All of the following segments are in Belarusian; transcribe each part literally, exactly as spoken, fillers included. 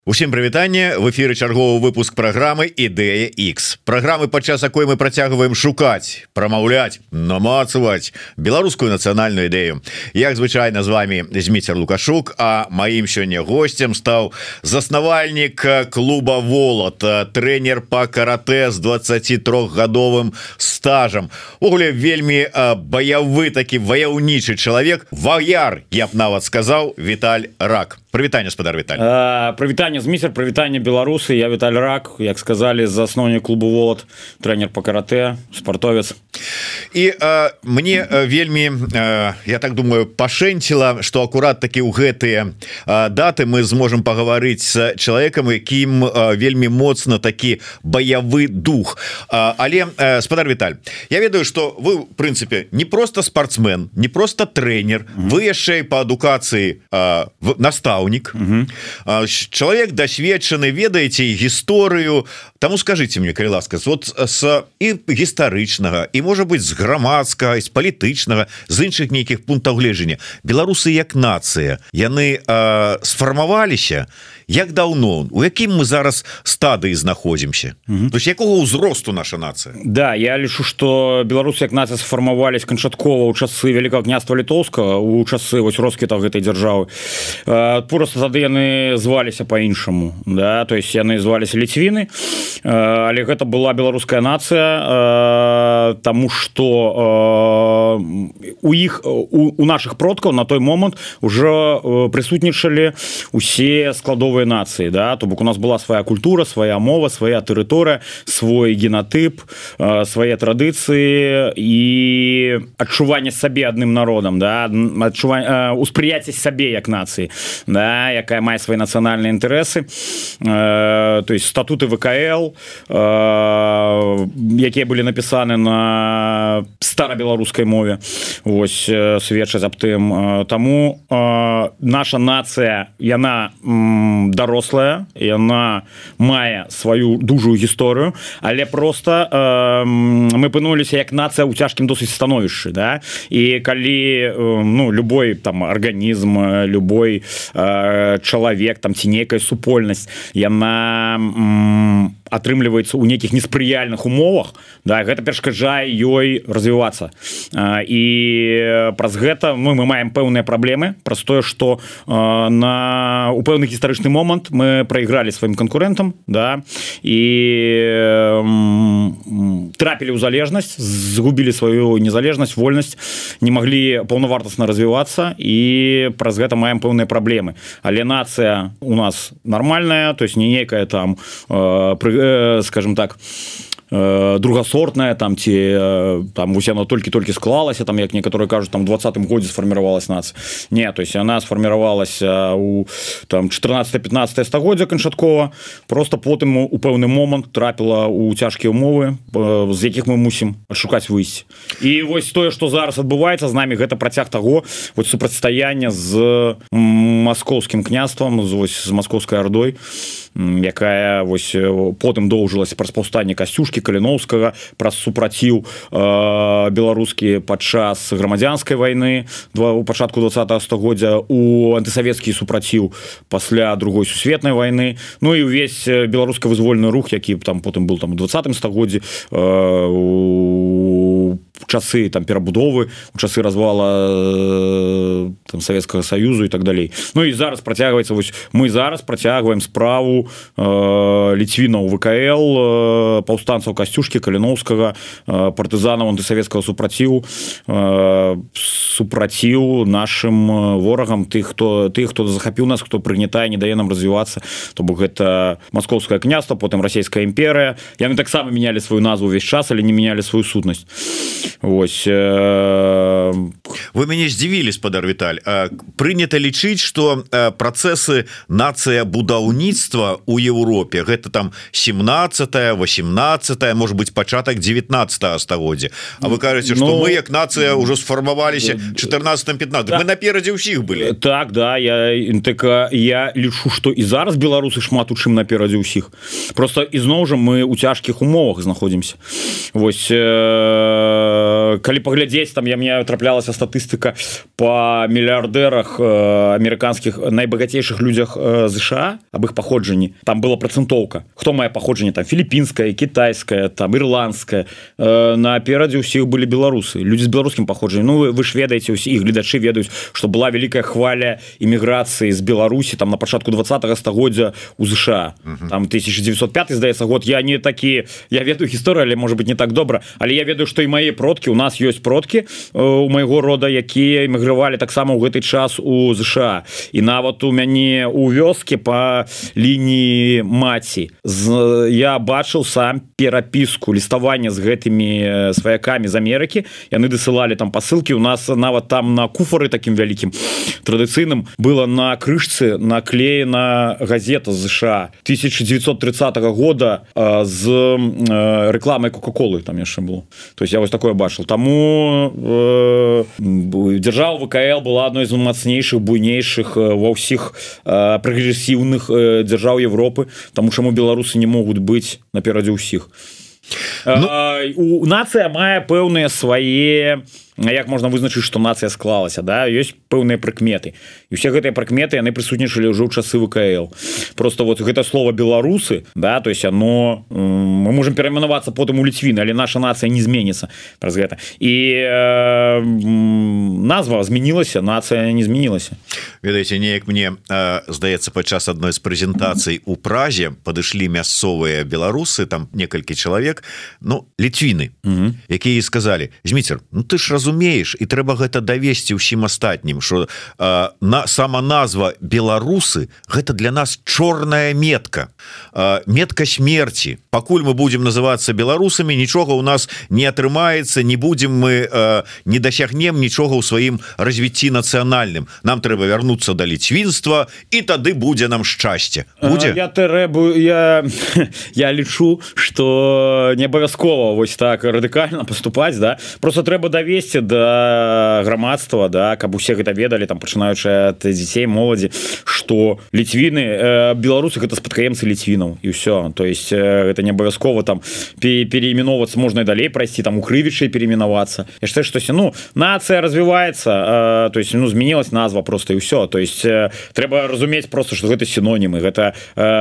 Усім прывітанне, в эфіры чарговы выпуск праграмы Ідэя X. Праграмы, падчас якой мы працягваем шукаць, прамаўляць, намацаваць беларускую нацыянальную ідэю. Як звычайна з вами Зміцер Лукашук, а маім сёння госцем стаў заснавальнік клуба Волат, трэнер па каратэ з дваццацітрохгадовым стажам. Угле вельмі баявы такі ваяўнічы чалавек, ваяр, я б нават сказаў, Віталь Рак. Прывітанне, спадар Віталь. А, прывітанне, Зміцер, прывітанне беларусы. Я Віталь Рак, як сказали, засноўнік клубу Волат, трэнер па каратэ, спартовец. І а, мне а, вельмі, а, я так думаю, пашэнціла, што акурат такі ў гэтыя а, даты мы зможам пагаварыць з чалавекам, якім а, вельмі моцна такі баявы дух. А, але, а, спадар Віталь, я ведаю, што вы, в прынцыпе, не просто спартсмен, не просто трэнер, mm-hmm. вы яшчэ і па адукацыі а, настаў. Угу. Чалавек дасведчаны, ведаеце гісторыю. Таму скажите мне, калі ласка, вот з і гістарычнага, і можа быть з грамадскага, з палітычнага, з іншых нейкіх пунктаў гледжання, беларусы як нацыя, яны а, сфармаваліся як даўно, у якім мы зараз стадыі знаходзімся, угу. То есть якога ўзросту наша нацыя? Да, я лічу, што беларусы як нацыя сфармавались канчаткова ў часы Вялікага княства Літоўскага, у часы вось росквіту гэтай дзяржавы. Просто тады яны зваліся по-іншаму, да, то есть яны зваліся ліцвіны, але гэта была беларуская нацыя, таму што у іх у, у наших продкаў на той момант уже прысутнічалі усе складовыя нацыі, да, то бок у нас была свая культура, свая мова, свая тэрыторыя, свой генатып, свае традыцыі і адчуванне сабе адным народам, да, адчуванне, успрыяцце сабе як нацыі, да, якая мае свои нацыянальныя інтарэсы, э, то есть статуты ВКЛ, э, якія былі напісаны на старабеларускай мове, ось, э, сведчаць аб тым. Э, таму э, наша нацыя, яна м, дарослая, яна мае сваю дужую гісторыю, але просто э, мы пынуліся як нацыя ў цяжкім досыць становішчы, да, і калі э, ну, любой там арганізм, любой э, чалавек там ці нейкая супольнасць, яна м, атрымліваецца ў нейкіх неспрыяльных умовах, да, гэта перашкаджае ёй развівацца. А, і праз гэта ну, мы маем пэўныя праблемы, праз тое, што а, на у пэўны гістарычны момант мы прайгралі сваім канкурэнтам, да, і м, трапілі ў залежнасць, згубілі сваю незалежнасць, вольнасць, не маглі паўнавартасна развівацца, і праз гэта маем пэўныя праблемы. Але нацыя у нас нормальная, то есть не некая там, э, при, э, скажем так, э, другасортная, там, ці, э, там, вось яна толькі-толькі склалася, там, як некаторыя кажуць, там, у двадцатым годзе сфарміравалась нацыя. Не, то есть она сфарміравалася у, там, чатырнаццатае-пятнаццатае стагоддзя канчаткова, просто потым у пэўны момант трапіла ў цяжкія ўмовы, э, з якіх мы мусім шукаць выйсці. І вось тое, што зараз адбываецца з намі, гэта працяг таго, вось супрацьстаяння з маскоўскім княствам, вось з маскоўскай ардой, якая вось потым доўжылася праз паўстанне Касцюшкі, Каліноўскага, праз супраціў э, беларускі падчас грамадзянскай вайны у пачатку двадцатага стагоддзя, у антысавецкі супраціў пасля другой сусветнай вайны, ну і ўвесь беларуска-вызвольны рух, які там потым быў там у двадцатым стагоддзі, э, у часы там перабудовы, у часы развала э, там Савецкага Саюзу і так далей. Ну і зараз працягваецца, вось мы зараз працягваем справу э, ліцвінаў ВКЛ, э, паўстанцаў Касцюшкі, Каліноўскага, э, партызанаў антысавецкага супраціву, э, супраціў нашым ворагам, тых, хто, тых, хто захапіў нас, хто прыгнятае, не дае нам развівацца, то бок гэта маскоўскае княства, потым расійская імперыя. Яны таксама мянялі сваю назву ўвесь час, але не мянялі сваю сутнасць. Вось, э... Вы мяне здзівілі, спадар Віталь. Прынята лічыць, што працэсы нацыя будаўніцтва ў Еўропе, гэта там семнаццатае, восемнаццатае, можа быть, пачатак дзевятнаццатага стагоддзя. А вы кажаце, што ну... мы як нацыя ўжо сфармаваліся чатырнаццатым-пятнаццатым. Мы наперадзе ўсіх былі. Так, да, я, так, я лічу, што і зараз беларусы шмат у чым наперадзе ўсіх. Просто ізноў жа мы ў цяжкіх умовах знаходзімся. Вось, э... э, калі паглядзець там я мне траплялася статыстыка по мільярдэрах э, амерыканскіх найбагацейшых людзях э, ЗША об іх паходжанні там была працэнтоўка хто мае паходжанне там філіппінская кітайская там ірландская э, наперадзе ўсіх былі беларусы людзі з беларускім паходжаннем ну вы, вы ж ведаеце ўсе іх гледачы ведаюць што была вялікая хваля іміграцыі з Беларусі там на пачатку двадцатага стагоддзя у ЗША uh-huh. там тысяча девятьсот пятый здаецца год я не такі я ведаю гісторыю але может быть не так добра але я ведаю што і мае продкі у нас ёсць продкі у майго рода якія эмігравалі таксама ў гэты час у ЗША і нават у мяне у вёске по лініі маці з, я бачыў сам перапіску ліставання з гэтымі сваякамі з Амерыкі яны дасылалі там пасылкі у нас нават там на куфары таким вялікім традыцыйным было на крышцы наклеена газета з ЗША тысяча девятьсот тридцатого года э, з э, рекламой кока-колы там яшчэ было то есть я вось такое бачыў таму э, дзяржава ВКЛ была адной з мацнейшых буйнейшых э, ва ўсіх э, прагрэсіўных э, дзяржаў Европы таму чаму беларусы не могуць быць наперадзе ўсіх ну... э, у нацыя мае пэўныя свае як можна вызначыць што нацыя склалася да ёсць пэўныя прыкметы і ўсе гэтыя прыкметы яны прысутнічалі ўжо ў часы ВКЛ просто вот гэта слово беларусы да то есть оно мы можем перайменавацца потым у ліцвіны але наша нацыя не зменіцца праз гэта і э, назва змянілася нацыя не змянілася ведаеце неяк мне э, здаецца падчас адной з прэзентацый у Празе падышлі мясцовыя беларусы там некалькі чалавек ну ліцвіны якія сказалі Зміцер ну ты ж разумееш і трэба гэта давесці ўсім астатнім що э, на сама назва беларусы гэта для нас чорная метка э, метка смерти пакуль мы будем называться беларусамі нічога у нас не атрымаецца не будем мы э, не дасягнем нічога ў сваім развіцці нацыянальным нам трэба вярнуцца да ліцвінства і тады будзе нам шчасце будзе я трэбу я я лічу что не абавязкова вось так радыкальна поступаць да просто трэба давесці да грамадства да каб усе гэта ведалі там пачынаючы ад дзяцей моладзі что ліцвіны э, беларусы гэта спадкаемцы ліцвінаў і ўсё то есть э, гэта не абавязкова там переіменоўвацца можна і далей прайсці там у крывічай переіменавацца яшчэ штось ну нацыя развіваецца э, то есть ну змянілась назва просто і ўсё то есть э, трэба разумець просто что гэта сінонімы гэта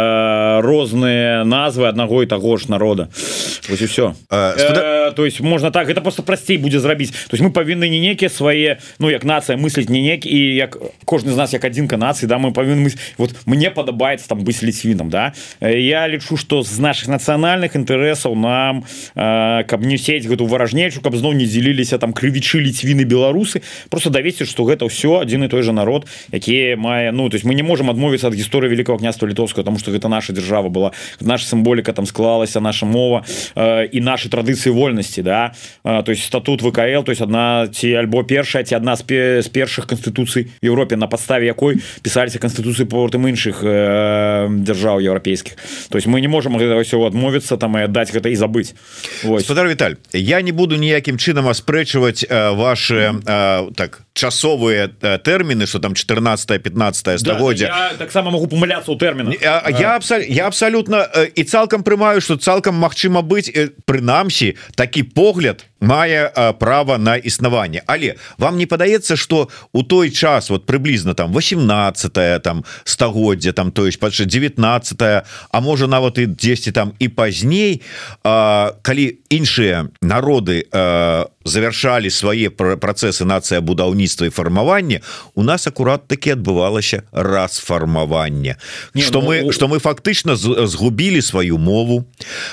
э, розныя назвы аднаго і таго ж народа вось і ўсё э, э, то есть можна так гэта просто прасцей будзе зрабіць то есть мы павінны не некія свае ну як нацыя мысліць не нек і як кожны з нас як адзінка нацыі да мы павінны мысліць вот мне падабаецца там быць ліцвінам да я лічу што з наших нацыянальных інтарэсаў нам э, каб не сець гэту варажнечу каб зноў не дзеліліся там крывічы ліцвіны беларусы просто давесці што гэта ўсё адзін і той же народ які мае ну то есть мы не можем адмовіцца ад гісторыі Великого княства літоўскага тому что гэта наша дзяржава была наша сімволіка там склалася наша мова э, і наши традыцыі вольнасці да э, то есть статут ВКЛ то есть одна ці альбо першая ці одна з, пе, з першых канстытуцый Европе на падставе якой пісаліся канстытуцыі потым іншых э, дзяржаў еўрапейскіх то есть мы не можем гэта ўсё адмовіцца там і аддаць гэта і забыць Спадар Віталь я не буду ніякім чынам аспрэчваць э, ваши э, так часовыя э, тэрміны что там четырнадцатое пятнадцатое стагоддзя да, таксама могу памыляцца ў тэрмінах я, я, абсол я абсолютно э, і цалкам прымаю что цалкам магчыма быць э, прынамсі такі погляд мае э, права на існаванне але вам не падаецца что у той час вот прыблізна там восемнадцатое там стагоддзя там то есть падчас девятнадцатое а можа нават і дзесьці там і пазней э, калі іншыя народы э, завяршалі свае працэсы нацыябудаўніцтва і фармавання у нас акурат таки адбывалася расфармаванне что мы что мы фактычна згубілі сваю мову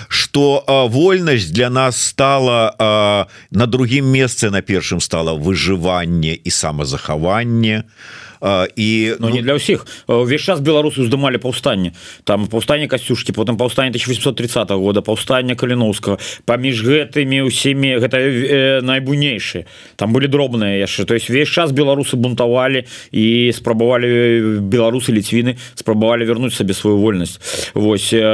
что э, вольнасць для нас стала э, на другім месцы на першым стала выжыванне і самазахаванне і ну, не для ўсіх увесь час беларусы уздымалі паўстанне там паўстанне Касцюшкі потым паўстанне тысяча восемьсот тридцатого года паўстанне Каліноўскага паміж гэтымі ўсімі гэта э, найбуйнейшыя там былі дробныя яшчэ то есть весь час беларусы бунтавалі і спрабавалі беларусы ліцвіны спрабавалі вярнуць сабе сваю вольнасць вось э,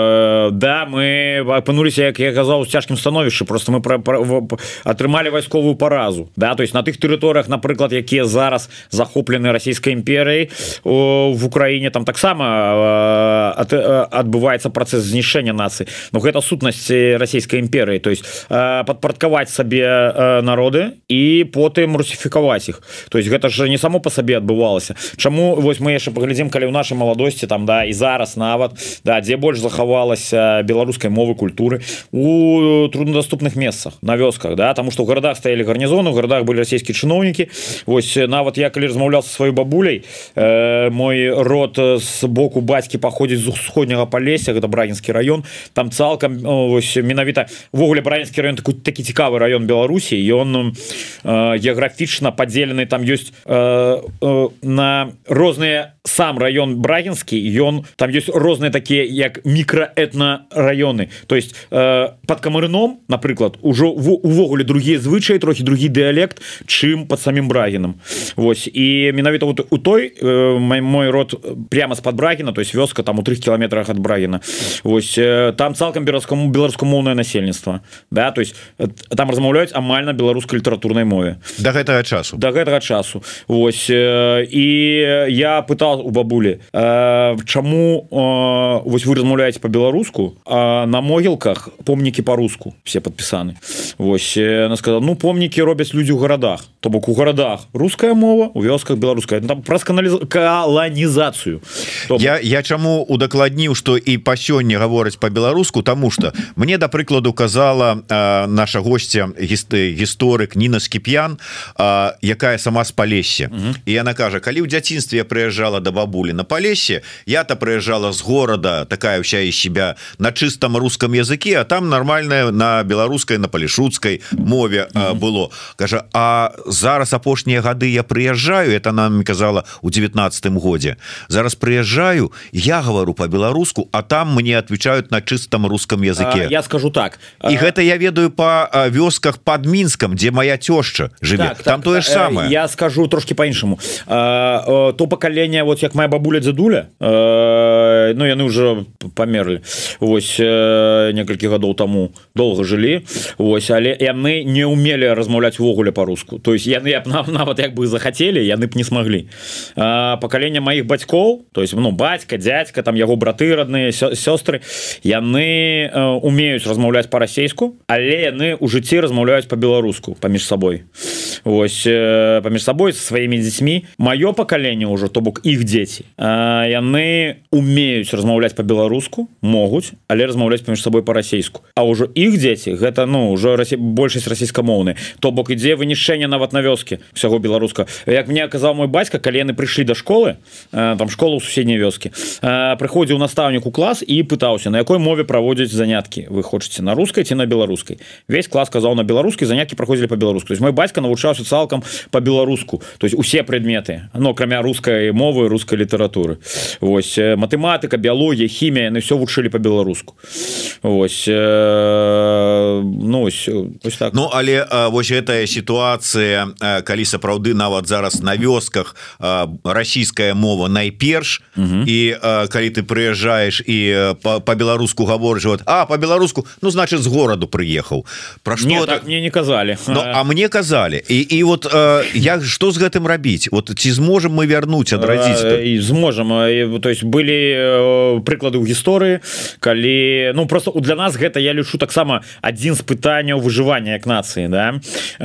да мы апынуліся як я казаў у цяжкім становішчы просто мы пра, пра, атрымалі вайсковую паразу да то есть на тых тэрыторыях напрыклад якія зараз захоплены расійскай імперыі в Украіне там таксама адбываецца працэс знішчэння нацыі, но гэта сутнасць расійскай імперыі, то есть падпарадкаваць сабе народы і потым русіфікаваць іх, то есть гэта ж не само по сабе адбывалася. Чаму вось мы яшчэ паглядзім, калі ў нашай маладосці там да і зараз нават да дзе больш захавалася беларускай мовы, культуры у труднадаступных месцах на вёсках, да, таму што ў гарадах стаялі гарнізоны, у гарадах былі расійскія чыноўнікі. Вось нават я калі размаўлял са сваёй бабуляй, э, мой род з боку бацькі паходзіць з усходняга Палесся, гэта Брагінскі раён, там цалкам вось менавіта ввогуле Брагінскі раён такі, такі цікавы раён Беларусі, ён э, геаграфічна падзелены, там ёсць э, э, на розныя, сам раён Брагінскі, ён там ёсць розныя такія як мікраэтна раёны, то есть э, под Камарыном, напрыклад, ужо увогуле другія звычаі, трохі другі дыялект, чым под самим Брагіном. Вось і менавіта вот у той э, мой, мой род прямо з-пад Брагіна, то есть вёска там у трох кіламетрах ад Брагіна. Вось э, там цалкам беларускамоўнае насельніцтва, да, то есть э, там размаўляюць амаль на беларускай літаратурнай мове да гэтага часу да гэтага часу. Вось э, і я пытаў у бабулі, э, чаму э, вось вы размаўляеце по-беларуску, а на могілках помнікі по-руску все подпісаны. Вось она сказала, ну помнікі робяць людзі ў гарадах, то бок у гарадах руская мова, у вёсках беларуская, там праз каланізацыю. Я, я чаму удакладніў, што і па сёння гавораць по-беларуску, таму што мне да прыкладу казала э, наша госця гісторык Ніна Скіп'ян, э, якая сама з Палесся, і яна кажа, калі ў дзяцінстве я прыязджала да бабулі на Палессе, я-то прыязджала з горада, такая ўся і себя на чыстом руском языке, а там нормальная на беларускай, на палешуцкай мове э, было. Кажа, а зараз апошнія гады я прыязджаю, это нам казала у девятнадцатым годзе, зараз прыязджаю, я говорю по-беларуску, а там мне отвечают на чыстом русском языке. А, я скажу так. І а... гэта я ведаю по вёсках под Мінском, дзе моя тёшча жыве. Так, там так, тое ж самае. Я скажу трошки по-іншаму. То пакаленне, вот як моя бабуля дзядуля, ну яны уже померлі, вось некалькі гадоў таму долго жылі, вось, але яны не умелі размаўляць увогуле по-руску, то есть яны нават як бы захацелі, яны б не смаглі. Пакаленне маіх бацькоў, то есть ну бацька, дзядзька, там яго браты родныя, сёстры, яны умеюць размаўляць по-расейску, але яны ў жыцці размаўляюць по-беларуску паміж сабой. Вось паміж сабой со сваімі дзецьмі. Маё пакаленне ўжо, то бок іх дзеці, яны умеюць размаўляць по-беларуску, могуць, але размаўляць паміж сабой по-расейску. А ўжо іх дзеці гэта ну ўжо расе... большасць расійскамоўныя, то бок ідзе вынішчэнне нават на вёскі усяго беларуска. Як мне казаў мой бацька, калі яны прыйшлі да школы, там школа ў суседняй вёскі, прыходзіў настаўнік у клас і пытаўся, на якой мове праводзяць заняткі, вы хочаце на рускай ці на беларускай. Весь клас казаў на беларускай, заняткі праходзілі по-беларуску. То есть мой бацька навучаўся цалкам по-беларуску, то есть усе прадметы, ну акрамя рускай мовы, рускай літаратуры. Вось матэматыка, біялогія, хімія, яны все вучылі по-беларуску. Вось ну ось, ось так. Ну але вось гэтая сітуацыя, калі сапраўды нават зараз на вёсках расійская мова найперш, угу. І калі ты прыязджаеш і по-беларуску гаворыш, вот, а по-беларуску, ну значит з гораду прыехаў. Пра што не, это... так мне не казалі. Ну, а мне казалі. І, і вот як што з гэтым рабіць? Вот ці зможам мы вярнуць, адрадзіць? І зможам. То есть былі прыклады ў гісторыі, калі ну просто для нас гэта я лічу таксама адзін з пытанняў выжывання як нацыі, да?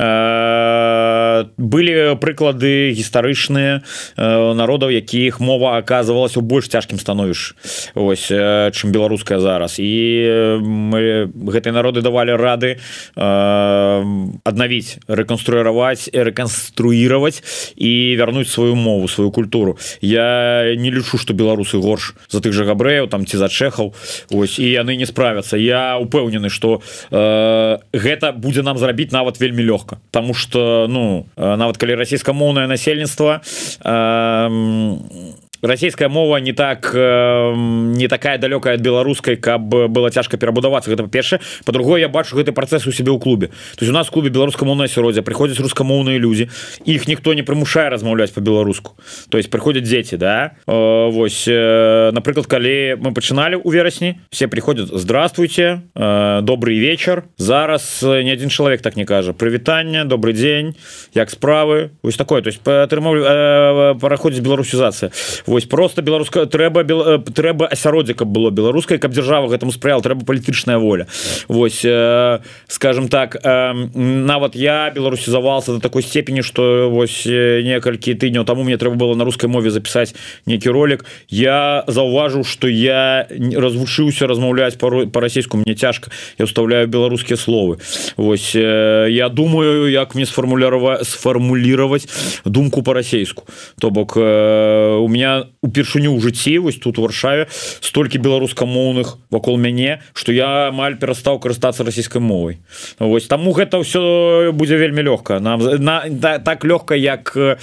Былі прыклады гістарычныя народаў, якіх мова аказвалася ў больш цяжкім становішчы, ось, чым беларуская зараз, і мы гэтыя народы давалі рады аднавіць, рэканструіраваць, рэканструіраваць і вярнуць сваю мову, сваю культуру. Я не лічу, што беларусы горш за тых жа габрэяў там ці за чэхаў, ось, і яны не справяцца. Я упэўнены, што э, гэта будзе нам зрабіць нават вельмі лёгка, таму што ну нават калі расійскамоўнае насельніцтва э, расійская мова не так не такая далёкая ад беларускай, каб было цяжка перабудавацца. Гэта па-першае, па-другое, я бачу гэты працэс у сябе ў клубе. То есть у нас в клубе беларускамоўнае асяроддзе прыходзяць рускамоўныя людзі, іх ніхто не прымушае размаўляць по-беларуску. То есть прыходзяць дзеці, да, вось, напрыклад, калі мы пачыналі ў верасні, все приходят: здравствуйте, добрый вечер. Зараз ни один человек так не кажа: прывітанне, добрый день, як справы, вось такое. То есть параходзіць беларусізацыя. Вось просто беларуска трэба трэба асяроддзе, каб было беларускай, каб дзяржава гэтаму спрыяла, трэба палітычная воля. Вось, скажем так, нават я беларусізавался до такой степені, что вось некалькі тыдняў таму мне трэба было на рускай мове запісаць нейкі ролик. Я заўважыў, что я развучыўся размаўляць по-расійску, мне цяжка, я уставляю беларускія словы. Вось, я думаю, як мне сфармулировать думку по-расейску. То бок у меня упершыню ў жыцці, вось тут у Варшаве, столькі беларускамоўных вакол мяне, что я амаль перастаў карыстацца расійскай мовай. Вось, таму гэта ўсё будзе вельмі лёгка. Нам на, да, так лёгка, як э,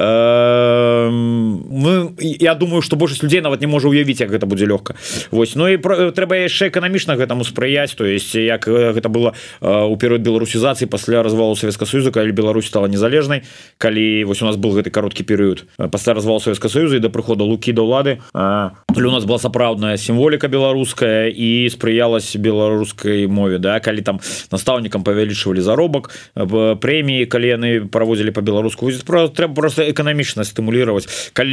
мы, я думаю, что большасць людзей нават не можа уявіць, як гэта будзе лёгка. Вось, ну і про, трэба яшчэ эканамічна гэтаму спрыяць, то есть як гэта было у перыяд беларусізацыі пасля развалу Савецкага Саюза, калі Беларусь стала незалежнай, калі вось у нас был гэты кароткі перыяд пасля развалу Савецкага Саюза і да прыходу Лукі да ўлады, калі у нас была сапраўдная сімволіка беларуская і спрыялась беларускай мове, да, калі там настаўнікам павялічвалі заробак, прэміі, калі яны праводзілі па-беларуску. Трэба просто эканамічна стымулировать.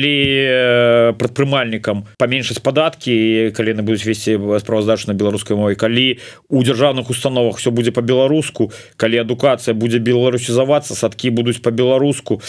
Калі прадпрымальнікам паменшыць падаткі, калі яны будуць весці справаздачу на беларускай мове, калі у дзяржаўных установах все будзе по-беларуску, калі адукацыя будзе беларусізавацца, садкі будуць по-беларуску,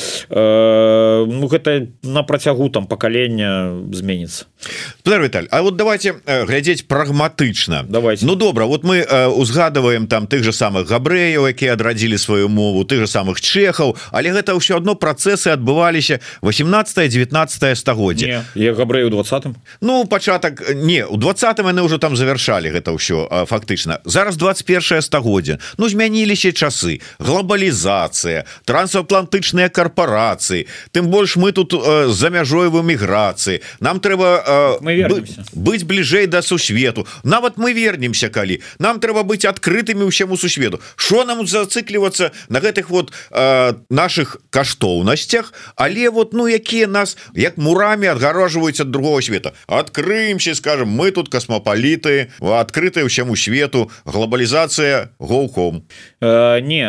э, ну гэта на працягу там пакалення зменіцца. Петр Віталь, а вот давайте э, глядзець прагматычна. Давайте. Ну добра, вот мы э, узгадываем там тых же самых габрэяў, якія адрадзілі сваю мову, тых же самых чэхаў, але гэта ўсё адно працэсы адбываліся восемнадцатае-девятнадцатае стагоддзе. Не, габрэі ў двадцатым. Ну пачатак не, у двадцатым яны ўжо там завяршалі гэта ўсё фактычна. Зараз двадцать первое стагоддзе. Ну змяніліся часы, глобалізацыя, трансатлантычныя карпорацыі. Тым больш мы тут э, за мяжой в эміграцыі. Нам трэба э, быць бліжэй да сусвету. Нават мы вернемся, калі нам трэба быць адкрытымі ўсяму сусвету. Шо нам зацыклівацца на гэтых вот э, наших каштоўнасцях, але вот ну якія нас як мурамі адгароджваюць ад другого света. Адкрыемся, скажем, мы тут касмапаліты, адкрытыя ўсяму свету, глобалізацыя гоўком. Э, не,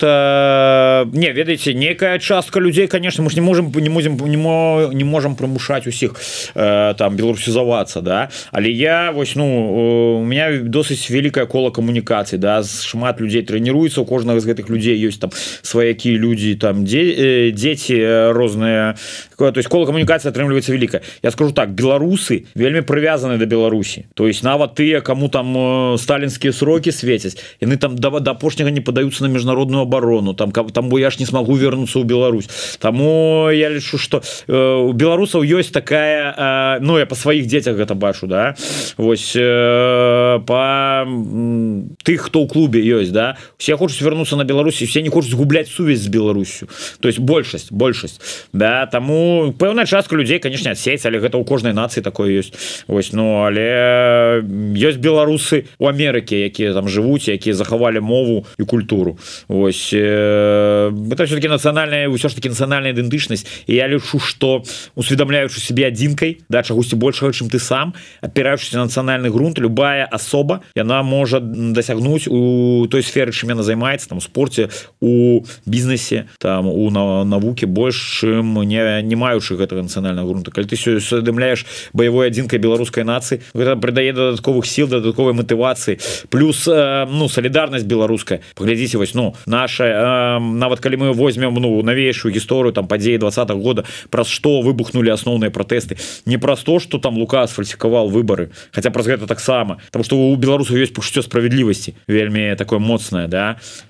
гэта не, ведаеце, некая частка людзей, конечно, мы ж не можем не можем не, мо, не можем прымушаць усіх э, там беларусізавацца, да, але я вось ну у меня досыць вялікае кола камунікацый, да, шмат людзей трэніруецца, у кожнага з гэтых людзей ёсць там сваякі людзі, там дзе, дзеці розныя, то есть кола камунікацыя атрымліваецца вялікая. Я скажу так, беларусы вельмі прывязаны да Беларусі, то есть нават тыя, каму там сталінскія срокі свецяць, яны там да, да апошняга не падаюцца на міжнародную абарону, там, там бо я ж не смогу вернуцца ў Беларусь. Таму я лічу, што э, у беларусаў ёсць такая, э, ну я па сваіх дзецях гэта бачу, да, вось э, па м, тых, хто ў клубе ёсць, да, все хочуць вернуцца на Беларусі, все не хочуць згубляць сувязь з Беларусю, то есть большасць, большасць, да, таму пэўная частка людзей, конечно, адсеецца, але гэта ў кожнай нацыі такое ёсць, вось, ну, але ёсць беларусы у Амерыкі, якія там жывуць, якія захавалі мову і культуру, вось, э, это все-таки нацыянальная, ўсё ж таки нацыянальная ідэнтычнасць, і я лічу, што усведамляючы себе адзінкай, да, чагосьці большага, чым ты сам, апіраючыся на нацыянальны грунт, любая асоба, яна можа дасягнуць у той сферы, чым яна займаецца, там, у спорце, у бізнесе, там, у навуке больш, чым не, не маючы гэтага нацыянальнага грунта. Калі ты усведамляеш баявой адзінкай беларускай нацыі, гэта прыдае дадатковых сіл, дадатковай матывацыі, плюс, э, ну, салідарнасць беларуская. Паглядзіце, вось, ну, наша, э, нават калі мы возьмем, ну, навейшую гісторыю, там, падзеі двадцатого года, праз што выбухнули асноўныя пратэсты, не праз то, што там Лука сфальсіфікаваў выбары, хаця праз гэта таксама, таму што у беларусаў ёсць пачуццё справядлівасці вельмі такое моцнае, да,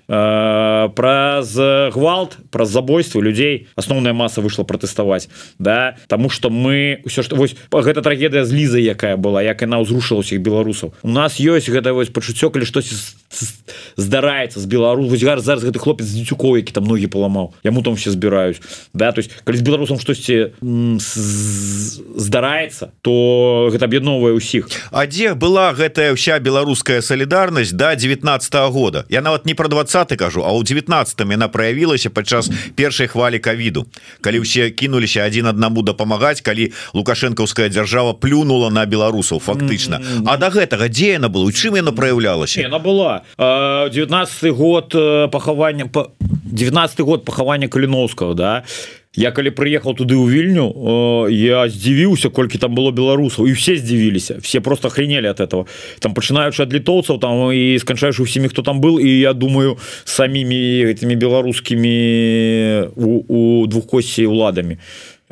э, праз гвалт, праз забойствы людзей асноўная маса выйшла пратэставаць, да, таму што мы ўсё што вось гэта трагедыя з Лізай, якая была, як яна ўзрушыла ўсіх беларусаў. У нас ёсць гэта вось пачуццё, калі штосьці здараецца з Беларус. Вось зараз, зараз гэты хлопец з Дзюцюкова, які там ногі паламаў, яму там все збіраюць, да, то есть калі з беларусам штосьці здараецца, то гэта аб'ядноўвае ўсіх. А дзе была гэтая ўся беларуская салідарнасць да девятнадцатого года? Я нават не про двадцаты кажу, а ў девятнадцатым яна праявілася падчас першай хвалі ковіду, калі ўсе кінуліся адзін аднаму дапамагаць, калі лукашэнкаўская дзяржава плюнула на беларусаў фактычна. Mm-hmm. А да гэтага дзе яна была? У чым яна праяўлялася? Яна была девятнадцаты год пахавання па девятнадцаты год пахавання Каліноўскага, да. Я калі прыехаў туды ў Вільню, я здзівіўся, колькі там было беларусаў, і все здзівіліся, все просто охренели от этого. Там пачынаючы ад літоўцаў там і сканчаючы усімі, хто там был, і я думаю, самімі гэтымі беларускімі у, у двухкосці уладамі.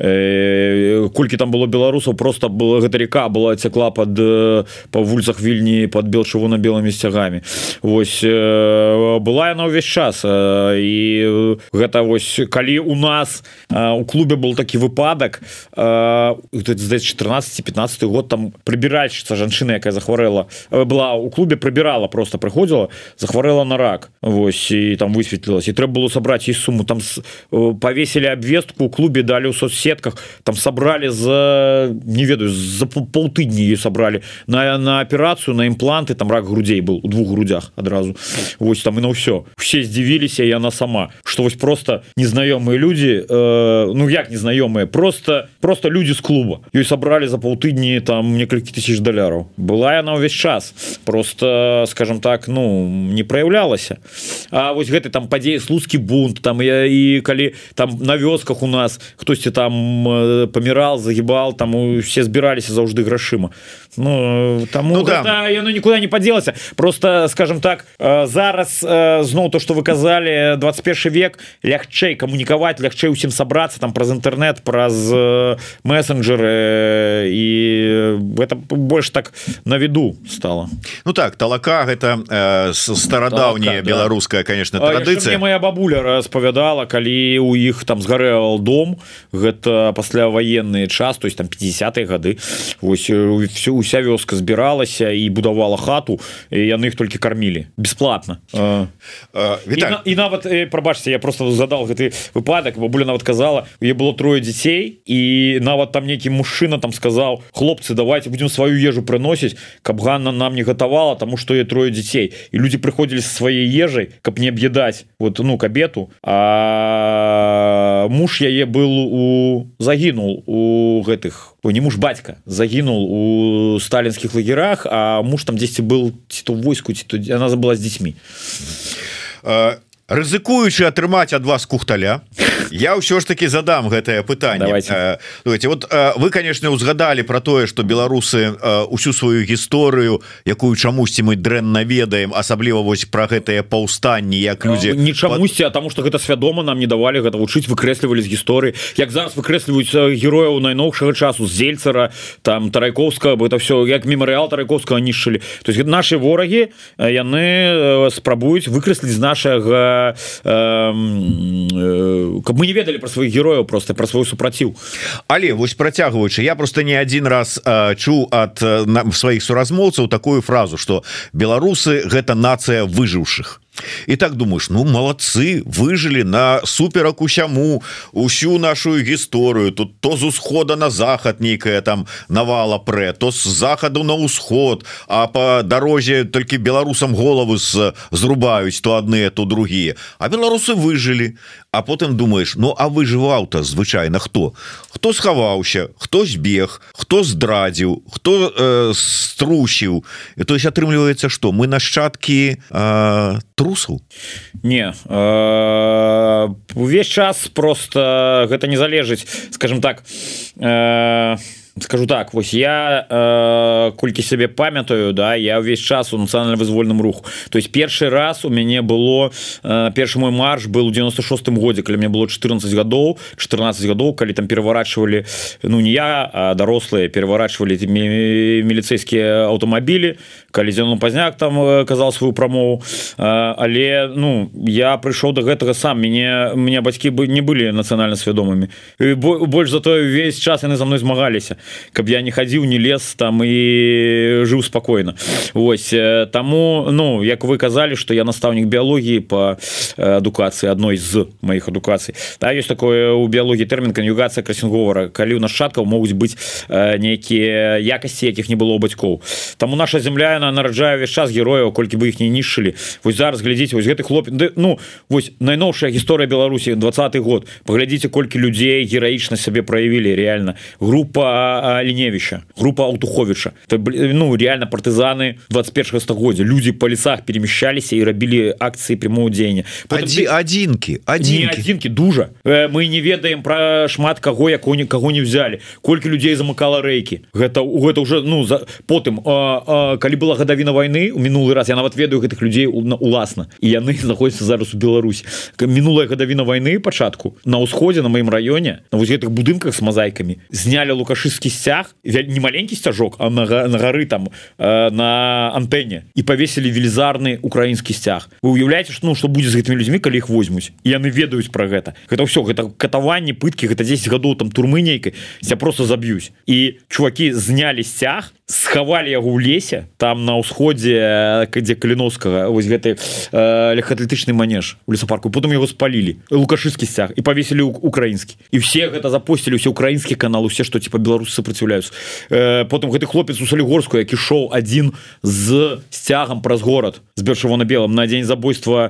Колькі там было беларусаў, просто была гэта река была цякла под по вуліцах Вільні под белчырвона-белымі сцягамі. Вось была яна ўвесь час, і гэта вось калі у нас у клубе был такі выпадак, здаецца чатырнаццаты-пятнаццаты год, там прыбіральшчыца жанчына, якая захварэла, была у клубе, прыбірала, просто прыходзіла, захварэла на рак, вось, і там высветлілася, і трэба было сабраць ей суму, там павесілі абвестку у клубе, далі ў соцсетках, там собрали за, не ведаю, за полтыдні ее собрали на, на операцию, на импланты, там рак грудей был у двух грудях одразу. Вось там и на все. Все здивились, и она сама. Что вось просто незнаёмые люди, э, ну як незнаёмые, просто, просто люди с клуба. Ее собрали за полтыдні там несколько тысяч долларов. Была она весь час. Просто, скажем так, ну, не проявлялась. А вось гэты там падзеі слуцкі бунт, там и, и коли там на вёсках у нас хтосьці там памірал, загибал, там все збіраліся заўжды грашыма. Ну, таму ну, гэта, да. Яно никуда не подзелася. Просто, скажем так, зараз зноў то, что вы казалі, двадцать первый век, лягчэй камунікаваць, лягчэй усім сабрацца там праз інтэрнет, праз мессенджеры, і гэта больш так на віду стало. Ну так, талака гэта э, старадаўняя беларуская, да. Конечно, традыцыя. Мне моя бабуля распавядала, калі у іх там згарэў дом, гэта пасля военные час, то есть там пятидесятые гады, вось все, уся вёска збіралася і будавала хату, і яны іх толькі кармілі бесплатно. А, а, і, на, і нават, прабачце, я просто задал гэты выпадак, бабуля нават казала, у яе было трое дзяцей, і нават там нейкі мужчына там сказал: хлопцы, давайте будем сваю ежу прыносіць, каб Ганна нам не гатавала, таму што я трое дзяцей. І люди прыходзілі са сваей ежай, каб не аб'ядаць вот, ну, кабету, а муж яе был у загінул у гэтых, о, не муж, бацька загінул у сталінскіх лагерах, а муж там дзесьці был ці то войску, ці то она была з дзецьмі. Рызыкуючы атрымаць ад вас кухталя, я ўсё ж таки задам гэтае пытанне. Давайте. Давайте. Вот вы, конечно, узгадали про тое, что беларусы усю сваю гісторыю, якую чамусьці мы дрэнна ведаем, асабліва вось про гэтыя паўстанні, як людзі не чамусьці, а тому что гэта свядома нам не давалі гэта вучыць, выкрэслівалі з гісторыі, як зараз выкрэсліваюць герояў найноўшага часу, з Зельцара, там Тарайковскага, бо это все як мемарыял Тарайковскага нішчылі. То есть нашы ворагі, яны спрабуюць выкрэсліць з нашага, каб мы не ведалі про сваіх герояў, просто про свой супраціў. Але вось працягваючы, я просто не один раз э, чуў ад э, сваіх суразмоўцаў такую фразу, что беларусы гэта нацыя выжыўшых. І так думаешь, ну молодцы, выжили на суперак усяму усю нашу гісторыю, тут то з усхода на захад нейкая там навала прэ, то з захаду на ўсход, а по дарозе толькі беларусам головы з, зрубаюць то адныя, то другія, а беларусы выжили. А потым думаешь, ну а выжываў-то звычайна хто? Хто схаваўся, хто збег, хто здрадзіў, хто э, струсіў. І то есть атрымліваецца, што мы нашчадкі э, трусаў? Не, э, увесь час просто гэта не залежыць, скажем так, э, скажу так, вось я э, колькі сябе памятаю, да, я ўвесь час у нацыянальна-вызвольным руху, то есть першы раз у мяне было э, першы мой марш был у девяносто шостым годзе, калі мне было чатырнаццаць гадоў чатырнаццаць гадоў, калі там пераварачвалі, ну не я, а дарослыя пераварачвалі міліцэйскія аўтамабілі, калі Зенон Пазняк там казаў сваю прамову, э, але ну я прыйшоў до гэтага сам, мяне мне бацькі бы не былі нацыянальна свядомымі, больш за тое увесь час яны за мной змагаліся, каб я не хадзіў, не лез там і жыў спакойна. Вось таму, ну як вы казалі, што я настаўнік біялогіі по адукацыі, адной з маіх адукацый, да, ёсць такое у біялогіі тэрмін кан'югацыя красінговара, калі ў нашчадкаў могуць быць нейкія якасці, якіх не было ў бацькоў. Таму наша зямля, яна нараджае ўвесь час герояў, колькі бы іх не нішчылі. Вось зараз глядзіце, вось гэты хлопец, ну вось найноўшая гісторыя Беларусі, двадцаты год, паглядзіце, колькі людзей гераічна сябе праявілі, реально. Группа Ліневіча, группа Аўтуховіча, ну реально партызаны двадцать первого стагоддзя, люди по лесах перемещаліся і рабілі акцыі прямого дзеяння. Ади, адзінкі, адзінкі. адзінкі, дужа. Мы не ведаем пра шмат каго, якого каго не взяли, колькі людзей замыкала рэйкі. Гэта, гэта уже, ну, за... потым, а, а, калі была гадавіна вайны, у мінулы раз, я нават ведаю гэтых людзей уласна, і яны знаходзяцца зараз у Беларусі. Минулая гадавіна вайны пачатку на ўсходзе, на маім раёне, на вось гэтых будынках з мазайкамі знялі лукашысцкі сцяг, не маленькі сцяжок, а на, на гары там э, на антэне, і павесілі велізарны украінскі сцяг. Вы уяўляеце, што ну што будзе з гэтымі людзьмі, калі іх возьмуць, і яны ведаюць пра гэта. Гэта ўсё, гэта катаванні, пыткі, гэта дзесяць гадоў там турмы нейкай, ця просто заб'юць. І чувакі знялі сцяг, схавалі яго ў лесе, там на ўсходзе, дзе Каліновскага, вось гэты э, легкаатлетычны манеж у лесапарку, потым яго спалілі, лукашысцкі сцяг, і павесілі украінскі. І все гэта запосцілі, усе украінскі каналы, усе, што типа беларусы сопротивляюцца. Э, потым гэты хлопец у Салігорскую, які шоў адзін з сцягам праз горад з чырвона-белым на дзень забойства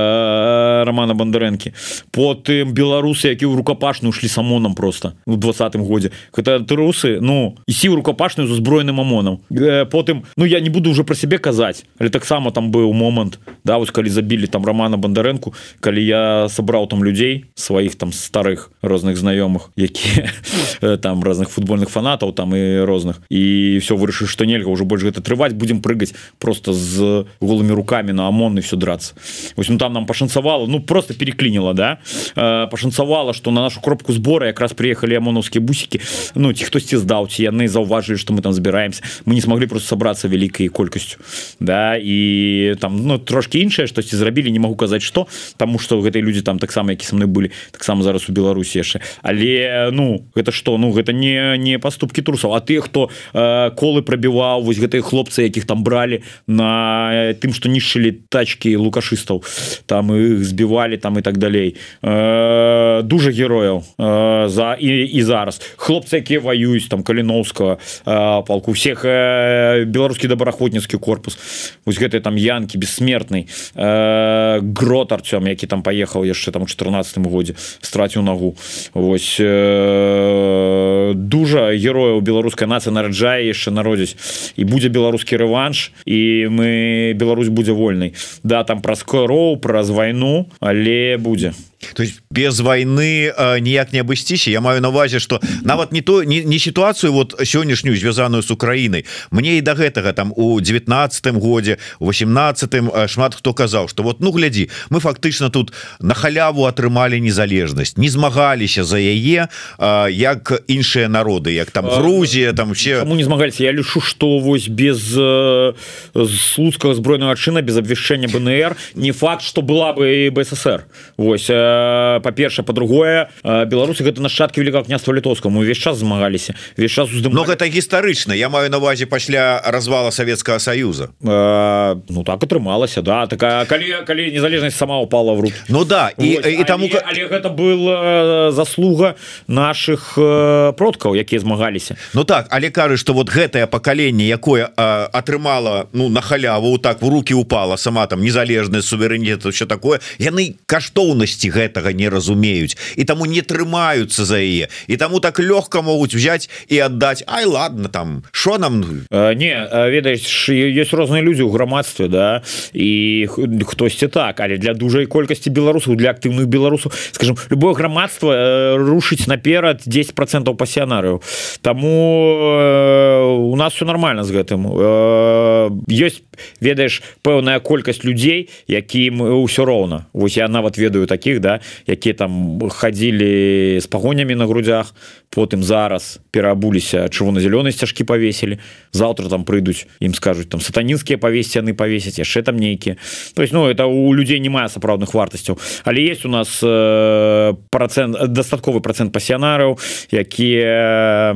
э, Романа Бондарэнкі. Потым беларусы, які ў рукапашную шлі с ОМОНом просто у двадцатым годзе. Гэта русы, ну, ісі ў рукапашную з узброеным ОМОНом. Э, потым, ну, я не буду уже про сябе казаць, але таксама там быў момант, да, вось калі забілі там Романа Бондарэнку, калі я сабраў там людзей, сваіх там старых розных знаёмых, якія там разных футбольных фанатаў там і розных, і все вырашыў, што нельга ўжо больш гэта трываць, будзем прыгаць просто з голымі руками на ОМОН і все драться. Вось, ну там нам пашанцавала, ну просто переклінила, да, э, пашанцавала, што на нашу кропку збора якраз приехалі ОМОНовскія бусікі, ну ці хтосьці здаў, ці яны заўважылі, што мы там збіраемся, мы не смогли просто сабрацца вялікай колькасцю, да, і там, ну, трошки іншае штосьці зрабілі, не магу казаць што, таму што гэтыя людзі там таксама, які са мной былі, таксама зараз у Беларусі яшчэ, але ну гэта што, ну гэта не не паступкі трусаў, а тыя, хто э, колы прабіваў, вось гэтыя хлопцы, якіх там бралі на тым, што нішчылі тачкі лукашыстаў, там іх збівалі там і так далей, э, дужа герояў э, за і, і зараз хлопцы, якія ваююць там Каліновскага э, палку, всех э, беларускі добраахвотніцкі корпус, вось гэтыя там Янкі бессмертный, э, Грот Артём, які там паехаў яшчэ там у чатырнаццатым годзе, страціў нагу. Вось э, дужа герояў беларускай нацыі нараджае, яшчэ народзіць, і будзе беларускі рэванш, і мы Беларусь будзе вольнай. Да, там праз кроў, праз вайну, але будзе. То есть без войны э, ніяк не абысціся. Я маю на увазе, что нават не то не, не ситуацию вот сённяшнюю звязаную с Украиной, мне и до гэтага там у девятнадцатым годзе, у восемнадцатым э, шмат хто казаў, что вот ну глядзі, мы фактычна тут на халяву атрымалі незалежнасць, не змагаліся за яе э, як іншыя народы, як там Грузія, там все. Каму не змагаліся? Я лічу, что вось без э, слуцкага збройнага чына, без абвяшчэння БНР не факт, что была бы и БССР. Вось э, па-першае, па-другое, беларусы гэта нашчадкі Великага княства Літоўскага, мы увесь час змагаліся, увесь час уздымалі. Но гэта гістарычна, я маю на увазе пасля развала Савецкага Саюза. Э, ну так атрымалася, да, такая, калі, калі незалежнасць сама упала в руки. Ну да, і, вот, і таму... але, але гэта был э, заслуга наших э, продкаў, якія змагаліся. Ну так, але кажа, што вот гэтае пакаленне, якое э, атрымала, ну, на халяву, так в руки упала сама там незалежнасць, суверэнітэт, що такое, яны каштоўнасці гэтага не разумеюць і таму не трымаюцца за яе і таму так лёгка могуць взять і аддаць Ай ладно там шо нам а, не ведаеш есть розныя людзі ў грамадстве да і хтосьці так але для дужай колькасці беларусаў для актыўных беларусаў скажем любое грамадства рушыць наперад десять процентов пасіянарыяў таму у нас все нормально з гэтым ёсць ведаеш пэўная колькасць людзей якім ўсё роўна вось я нават ведаю таких да якія там хадзілі з пагонямі на грудзях потым зараз пераабуліся чырвона-зялёныя сцяжкі павесілі заўтра там прыйдуць ім скажуць там сатанінскія павесці яны павесяць яшчэ там нейкія то есть ну это у людзей не мае сапраўдных вартасцяў але есть у нас э, процент дастатковы процент пасіянараў якія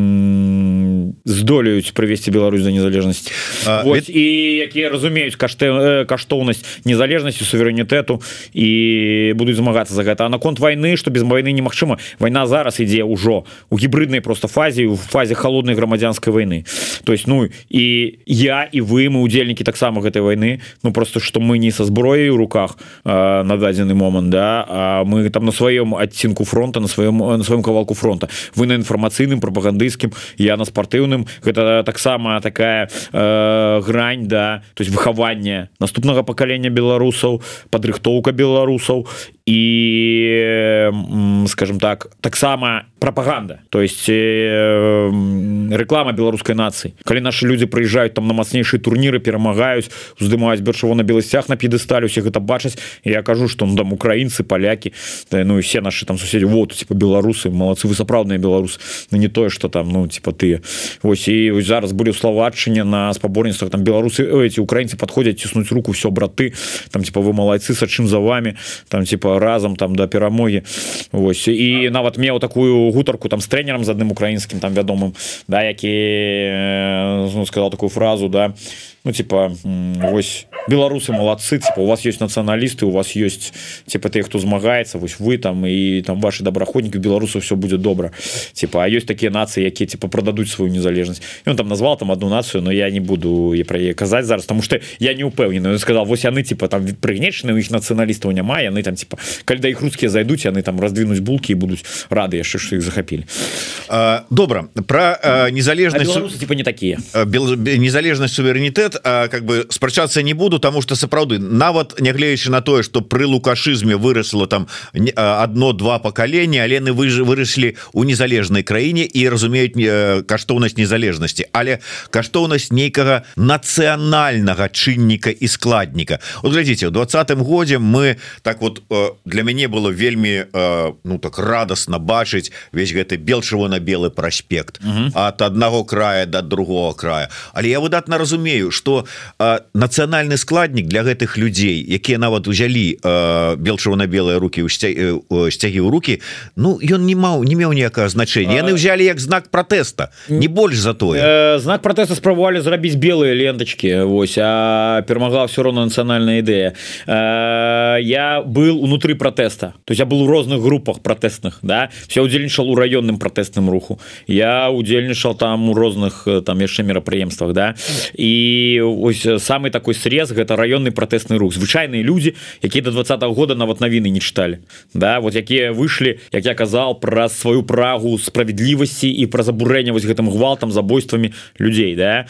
здолеюць прывесці Беларусь да незалежнасці а, вот, ведь... і якія разумеюць кашты каштоўнасць незалежнасці суверэнітэту і будуць змагацца за гэта а наконт вайны што без вайны немагчыма вайна зараз ідзе ўжо у гібриднай просто фазе у фазе холоднай грамадзянскай войны то есть ну і я і вы мы удзельнікі таксама гэтай войны ну просто что мы не со зброяй у руках э, на дадзены момант да а мы там на сваём адцінку фронта на сваём на сваём кавалку фронта вы на інфармацыйным прапагандысцкім я на спартыўным гэта таксама такая э, грань да то есть выхаванне наступнага пакалення беларусаў падрыхтоўка беларусаў і скажем так таксама прапаганда то есть э, реклама беларускай нацыі калі нашы людзі прыязджаюць там на мацнейшыя турніры перамагаюць уздымаюць чырвона-белы сцяг на п'едэстале усе гэта бачаць я кажу што ну там украінцы палякі да, ну і все нашы там суседзі вот типа беларусы малацы вы сапраўдныя беларусы ну не тое что там ну типа ты вось і вось зараз былі ў Словаччыне на спаборніцтвах там беларусы эти украінцы падходзяць ціснуць руку все браты там типа вы малайцы сачым за вами там типа разам там да перамогі вось і нават меў такую гутарку там з трэнерам з адным украінскім там вядомым да які ну, сказал такую фразу да ну типа вось беларусы малацы типа у вас есть нацыяналісты у вас есть типа ты хто змагаецца вось вы там і там ваши добраходнікі беларусаў все будзе добра типа а ёсць такія нацыі якія типа продадуць сваю незалежнасць і он там назвал там одну нацыю но я не буду і пра яе казаць зараз тому что я не упэўнены сказал вось яны типа там прыгнечаны у іх нацыяналістаў няма яны там типа калі да іх рускія зайдуць яны там раздвинуць булкі і будуць рады яшчэ што іх захапілі добра про незалежнасць типа не такія незалежнасць суверэнітэт как бы спрачацца не буду тому что сапраўды нават нягледзячы на тое что пры лукашызме вырасла там одно-два пакалення але яны вы выраслі у незалежнай краіне і разумеюць каштоўнасць незалежнасці але каштоўнасць нейкага нацыянальнага чынніка і складніка вот глядзіце у двадцатым годзе мы так вот для мяне было вельмі ну так радасна бачыць весь гэты бел-чырвона-белы праспект ад аднаго края да другого края але я выдатна разумею что нацыянальны складнік для гэтых людзей якія нават узялі бел-чырвона-белыя руки сцягі ў руки ну ён не маў не меў ніякага значэння яны ўзялі як знак пратэста не больш за тое знак пратэста спрабавалі зрабіць белыя ленточки вось а перамагла все роўна нацыянальная ідэя я был унутры пратэста то есть я был у розных групах пратэсных да все удзельнічал у раённым пратэсным руху я удзельнічал там у розных там яшчэ мерапрыемствах да і ось самый такой срез гэта раённы пратэсны рух звычайныя людзі якія до двадцатого года нават навіны не чыталі да вот якія выйшлі як я казал пра сваю прагу справядлівасці і пра забурэнне вось гэтым гвалтам забойствамі людзей да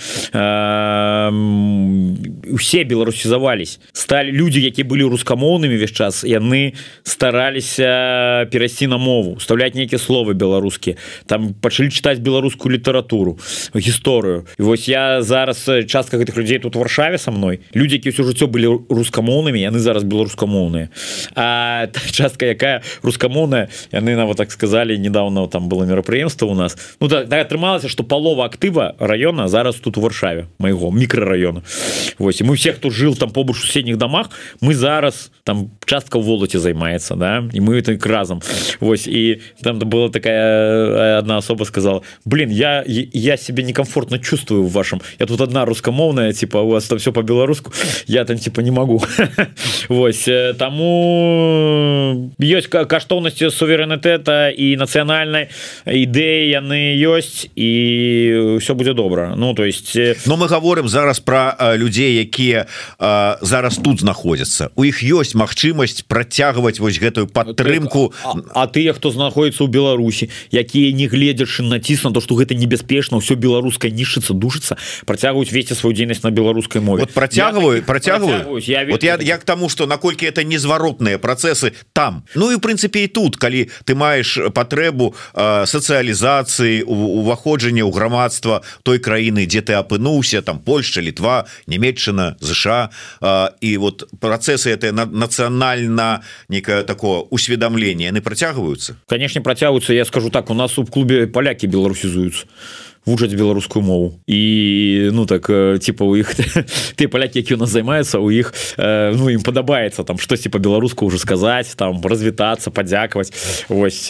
усе беларусізавались сталі людзі якія былі рускамоўнымі весь час яны стараліся перайсці на мову уставляць нейкія словы беларускія там пачалі чытаць беларускую літаратуру гісторыю і вось я зараз частка гэтых людзей тут у Варшаве со мной людзі які ўсё жыццё былі рускамоўнымі яны зараз беларускамоўныя а та частка якая рускамоўная яны нават так сказали недавно там было мерапрыемства у нас ну так да, атрымалася что палова актыва района зараз тут у Варшаве майго мікрарайона вось і мы все хто жил там побач у суседніх домах мы зараз там частка ў волоце займаецца да і мы так разам вось і там была такая одна особа сказала блин я я себе некомфортно чувствую в вашем я тут одна рускамоўная типа у вас там все по-беларуску я там типа не могу вось таму ёсць каштоўнасці суверэнітэта і нацыянальнай ідэі яны ёсць і все будзе добра ну то есть но мы говорим зараз про людзей якія а, зараз тут знаходзяцца, у іх ёсць магчымасць працягваць вось гэтую падтрымку. А, а тыя, хто знаходзіцца ў Беларусі, якія не гледзячы націск на то, што гэта небяспечна, ўсё беларускае нішчыцца, душыцца, працягваюць весці сваю дзейнасць на беларускай мове. Вот працягваю, працягваю. Я, вот я, я к тому, што наколькі это незваротныя працэсы там. Ну і в прынцыпе і тут, калі ты маеш патрэбу э, сацыялізацыі, уваходжання ў грамадства той краіны, дзе ты апынуўся, там Польшча, Літва, Нямецчына, ЗША, э, і вот працэсы это нацыянальна некае такое усведамленне, яны працягваюцца. Конечно, працягваюцца. Я скажу так, у нас у клубе палякі беларусізуюцца, вучаць беларускую мову, і ну так типа у іх ты палякі, які у нас займаюцца, у іх ну ім падабаецца там штосьці по-беларуску уже сказаць, там развітацца, падзякаваць. Вось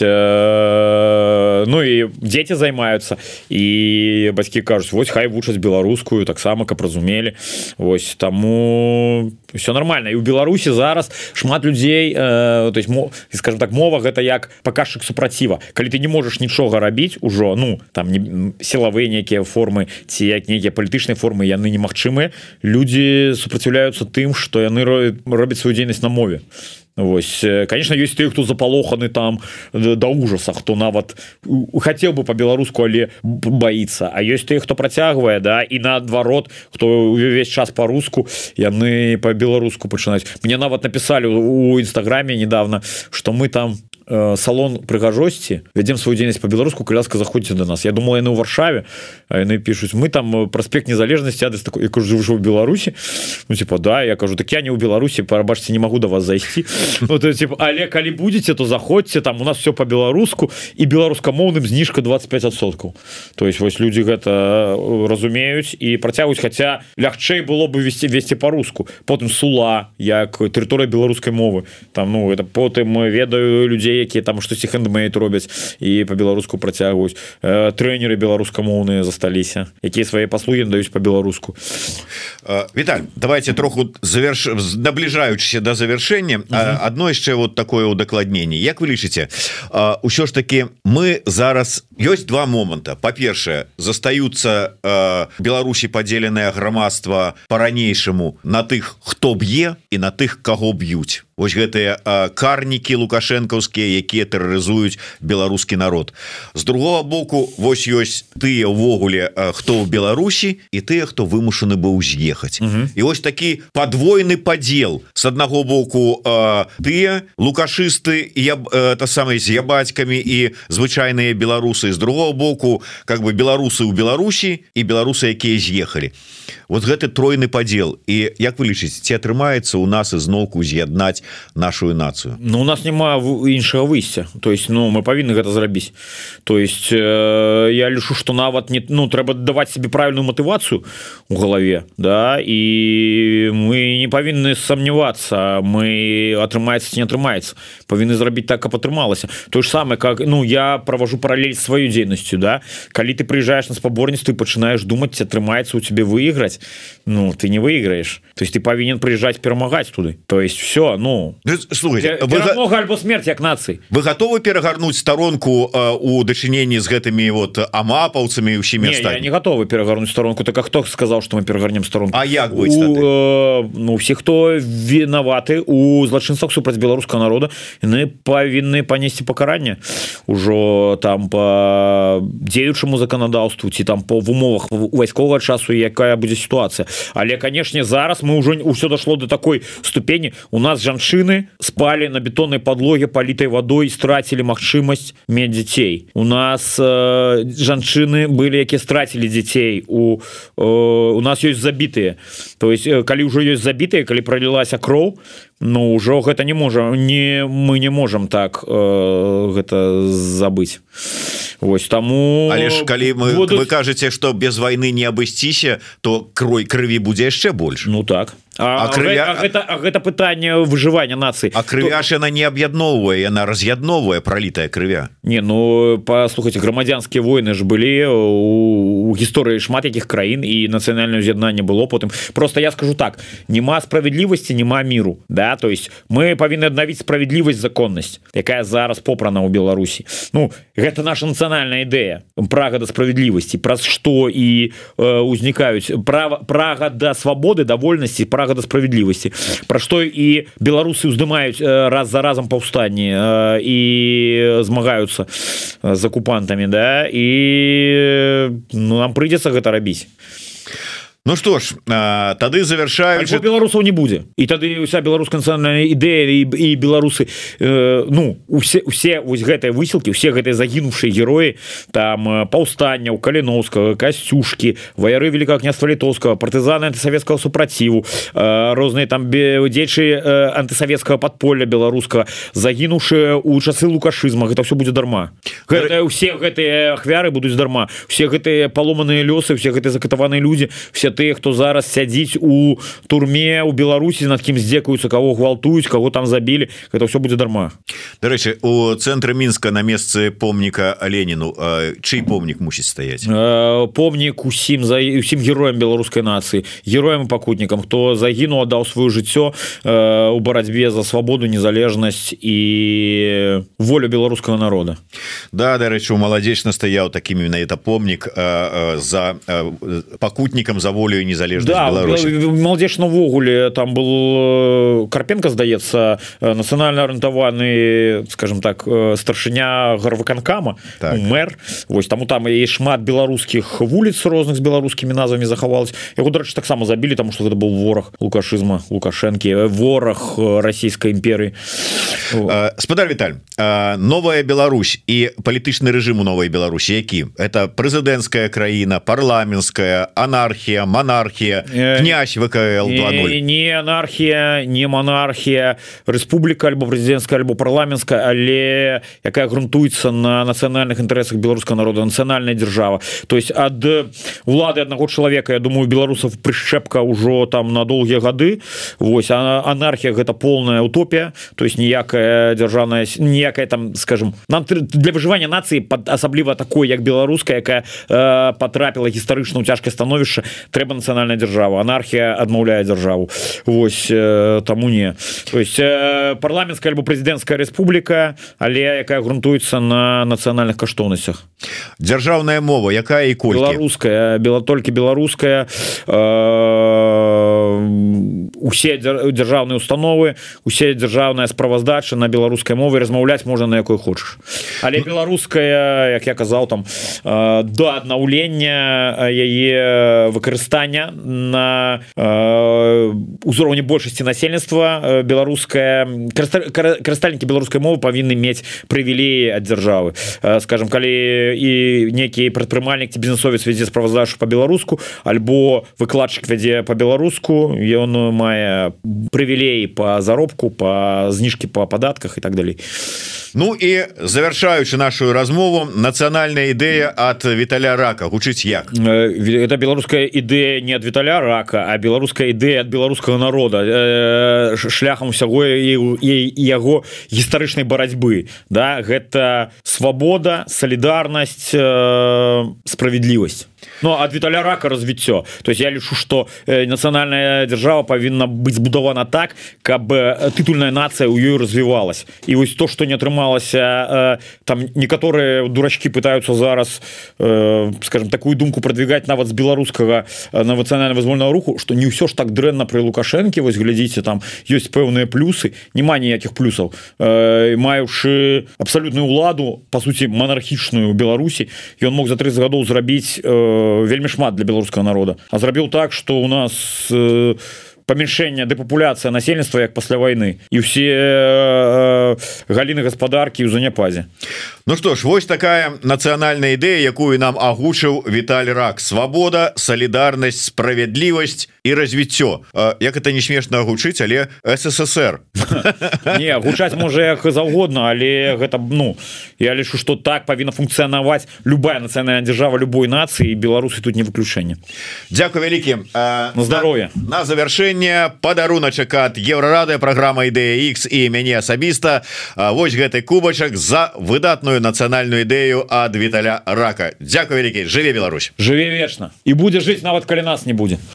ну і дзеці займаюцца, і бацькі кажуць, вось хай вучаць беларускую таксама, каб разумелі. Вось таму все нормально. І ў Беларусі зараз шмат людзей, э, то есть, скажем так, мова гэта як паказчык супраціва. Калі ты не можаш нічога рабіць ужо, ну там не сілавыя нейкія формы ці як нейкія палітычныя формы, яны немагчымыя, людзі супраціўляюцца тым, што яны робяць сваю дзейнасць на мове. Вось, конечно, ёсць тыя, хто запалоханы там да ужаса, хто нават хацеў бы по-беларуску, але баіцца, а ёсць тыя, хто працягвае, да, і наадварот, хто увесь час по-руску, яны по-беларуску пачынаюць. Мне нават напісалі у інстаграме недавно, што мы там салон прыгажосці, вядзем сваю дзейнасць по-беларуску, калі ласка, заходзіце до нас. Я думала, яны ў Варшаве, а яны пішуць, мы там праспект Незалежнасці, адрес такой. Я кажу, вы ж у Беларусі? Ну типа, да, я кажу, так я не ў Беларусі, прабачце, не магу до вас зайсці. Ну то типа, але калі будете, то заходзьце, там у нас все по-беларуску, і беларускамоўным зніжка двадцать пять процентов. То есть вось людзі гэта разумеюць і працягваюць, хаця лягчэй было бы весці весці по-руску. Потым Сула, як тэрыторыя беларускай мовы. Там ну это потым ведаю людзей, якія там штосьці хендмейд робяць і по-беларуску працягваюць. Э, трэнеры беларускамоўныя засталіся, якія свае паслугі надаюць по-беларуску. Э, Віталь, давайте троху заверш... набліжаючыся да завяршэння. Uh -huh. Адно яшчэ вот такое удакладненне. Як вы лічыце, ўсё ж таки мы зараз ёсць два моманта. Па-першае, застаюцца э, Беларусі падзеленае грамадства па-ранейшаму на тых, хто б'е, і на тых, каго б'юць. Вось гэтыя э, карнікі лукашэнкаўскія, якія тэрарызуюць беларускі народ. З другого боку, вось ёсць тыя ўвогуле, э, хто ў Беларусі, і тыя, хто вымушаны быў з'ехаць. Uh -huh. І вось такі падвойны падзел. З аднаго боку э, тыя лукашысты, яб, э, та самыя з ябацькамі і звычайныя беларусы, з другого боку как бы беларусы ў Беларусі і беларусы, якія з'ехалі. Вот гэты тройны падзел. І як вы лічыце, ці атрымаецца у нас ізноўку з'яднаць нашу нацыю? Ну у нас няма іншага выйсця. То есть ну мы павінны гэта зрабіць. То есть э, я лічу, што нават не ну трэба даваць себе правільную матывацыю у галаве, да, і мы не павінны сомневацца, мы атрымаецца ці не атрымаецца. Павінны зрабіць так, каб атрымалася. То ж самае, как ну я праважу паралель з сваёй дзейнасцю, да. Калі ты прыязджаеш на спаборніцтва і пачынаеш думаць, ці атрымаецца у тебе выйграць, ну ты не выиграешь. То есть ты повинен приезжать перамагаць туды. То есть все, ну слушайте, перамога альбо смерть як нацыі. Вы готовы перагарнуть сторонку э, у дачыненні з гэтымі вот амапаўцамі усімі астатнімі? Не, я не готовы перагарнуть сторонку. Так а хто сказал, что мы перагарнем сторонку? А як быць тады? Э, ну все, хто вінаваты у злачынствах супраць беларускага народа, яны павінны панесці пакаранне ужо там по дзеючаму заканадаўству ці там по в умовах вайсковага часу, якая будзе ситуация. Але конечно зараз мы уже все дошло до такой ступени. У нас жанчыны спали на бетонной подлоге, политой водой, стратили магчымасць мець дзяцей. У нас э, жанчыны были, якія страцілі дзяцей. У, э, у нас ёсць забітыя. То есть э, калі ўжо ёсць забітыя, калі пролілася кроў, ну ўжо гэта не можа не мы не можем так э, гэта забыць. Вось таму. Але ж калі мы будут... вы кажаце, што без вайны не абысціся, то крой крыві будзе яшчэ больш. Ну так. А, а, крывя... а, гэта, а гэта пытанне выжывання нацыі. А крывя ж яна не аб'ядноўвае, яна раз'ядноўвае пралітая крывя. Не, ну паслухайце, грамадзянскія войны ж былі у, у гісторыі шмат якіх краін і нацыянальнае з'яднанне было потым. Просто я скажу так, няма справядлівасці, няма міру, да, то есть мы павінны аднавіць справядлівасць, законнасць, якая зараз попрана ў Беларусі. Ну, гэта наша нацыянальная ідэя, прага да справядлівасці, праз што і э, узнікаюць права, прага да свабоды, да вольнасці, прага да справядлівасці, пра што і беларусы ўздымаюць раз за разам паўстанні і змагаюцца з акупантамі, да, і ну, нам прыйдзецца гэта рабіць. Ну что ж, тады завершаючы... Альбо беларусаў не будзе. І тады уся беларуская нацыянальная ідэя і, і беларусы, э, ну, усе, усе вось гэтыя высілкі, усе гэтыя загінуўшыя героі, там, паўстанняў, Каліноўскага, Касцюшкі, ваяры Великага княства Літоўскага, партызаны антысавецкага супраціву, э, розныя там дзеячы э, антысавецкага падполля беларускага, загінуўшыя ў часы лукашызма, гэта ўсё будзе дарма. Гэта, усе гэтыя ахвяры будуць дарма. Усе гэтыя паломаныя лёсы, усе гэтыя закатаваныя людзі, все тыя, хто зараз сядзіць у турме у Беларусі, над кім здзекуюцца, каго гвалтуюць, каго там забілі, гэта ўсё будзе дарма. Дарэчы, у цэнтры Мінска на месцы помніка Леніну чый помнік мусіць стаяць? Помнік усім усім героям беларускай нацыі, героям і пакутнікам, хто загінуў, аддаў сваё жыццё у барацьбе за свабоду, незалежнасць і волю беларускага народа. Да, дарэчы, у Маладзечна стаяў такім менавіта помнік за пакутнікам за волю і незалежнасць да, Беларусі. Маладзечна ўвогуле там был Карпенко, здаецца, нацыянальна арыентаваны, скажем так, старшыня гарвыканкама, так. Мэр. Вось таму там і шмат беларускіх вуліц розных з беларускімі назвамі захавалось. Яго, дарэчы, таксама забілі, таму што гэта быў вораг лукашызма, Лукашэнкі, вораг расійскай імперыі. Спадар Віталь, новая Беларусь і палітычны рэжым у новай Беларусі які? Это прэзідэнцкая краіна, парламенцкая, анархія, монархія, князь ВКЛ два ноль. Не анархія, не монархія, рэспубліка альбо прэзідэнцкая, альбо парламенцкая, але якая грунтуецца на нацыянальных інтарэсах беларускага народа, нацыянальная дзяржава. То есть ад улады аднаго чалавека, я думаю, беларусаў прышчэпка ўжо там на доўгія гады. Вось, а анархія гэта полная утопія, то есть ніякая дзяржаўная, ніякая там, скажем, нам для выжывання нацыі, асабліва такой, як беларуская, якая э, потрапіла гістарычна ў цяжкае становішча, трэба нацыянальная дзяржава. Анархія адмаўляе дзяржаву. Вось, э, таму не. То есть э, парламенцкая альбо прэзідэнцкая рэспубліка, але якая грунтуецца на нацыянальных каштоўнасцях. Дзяржаўная мова, якая і колькі? Беларуская, бела, толькі беларуская. Э, усе дзяржаўныя установы, усе дзяржаўныя справаздачы на беларускай мове, размаўляць можна на якой хочаш. Але беларуская, як я казаў, там, э, до аднаўлення яе выкарыстання на э, узроўні большасці насельніцтва беларуская, карыстальнікі беларускай мовы павінны мець прывілеі ад дзяржавы. Э, скажем, калі і некі прадпрымальнік ці бізнесовец вядзе справаздачу па-беларуску, альбо выкладчык вядзе па-беларуску, ён мае прывілеі па заробку, па зніжкі па падатках і так далей. Ну і завяршаючы нашу размову, нацыянальная ідэя ад Віталя Рака гучыць як? Это беларуская ідэя не ад Віталя Рака, а беларуская ідэя ад беларускага народа, шляхам усяго яго гістарычнай барацьбы. Да? Гэта свабода, салідарнасць, справядлівасць. Ну, ад Віталя Рака развіццё. То есть я лічу, што нацыянальная дзяржава павінна быць збудавана так, каб тытульная нацыя ў ёй развівалась. І вось то, што не атрымалася, там некаторыя дурачкі пытаюцца зараз, скажем, такую думку прадвигаць нават з беларускага нацыянальна-вызвольнага руху, што не ўсё ж так дрэнна пры Лукашэнкі, вось глядзіце, там ёсць пэўныя плюсы, няма ніякіх плюсаў. Маючы абсалютную ўладу, па суці, монархічную ў Беларусі, ён мог за трыццаць гадоў зрабіць вельмі шмат для беларускага народа, а зрабіў так, што у нас э, памяншэнне, дэпапуляцыя насельніцтва як пасля вайны і ўсе э, галіны гаспадаркі ў заняпазе. Ну што ж, вось такая нацыянальная ідэя, якую нам агучыў Віталь Рак. Свабода, салідарнасць, справядлівасць і развіццё. Як это не смешна гучыць, але СССР. Не, гучаць можа як заўгодна, але гэта, ну, я лічу, што так павінна функцыянаваць любая нацыянальная дзяржава любой нацыі, і беларусы тут не выключэнне. Дзякуй вялікі. На здароўе. На, на завяршэнне сёння падаруначак ад Еўрарады, праграма Ідэя Х і мяне асабіста. Вось гэты кубачак за выдатную нацыянальную ідэю ад Віталя Рака. Дзякуй вялікі, жыве Беларусь, жыве вечна і будзе жыць нават калі нас не будзе.